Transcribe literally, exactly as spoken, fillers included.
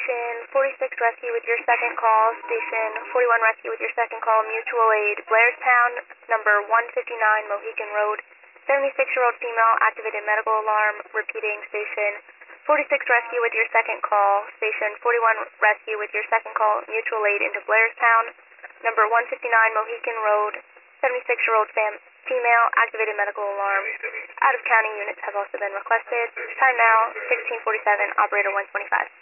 Station forty-six Rescue with your second call. Station forty-one Rescue with your second call. Mutual aid, Blairstown, number one fifty-nine Mohican Road. seventy-six-year-old female, activated medical alarm. Repeating, Station forty-six Rescue with your second call. Station forty-one Rescue with your second call. Mutual aid into Blairstown, number one fifty-nine Mohican Road. seventy-six-year-old fam female, activated medical alarm. Out-of-county units have also been requested. Time now, sixteen forty-seven, operator one twenty-five.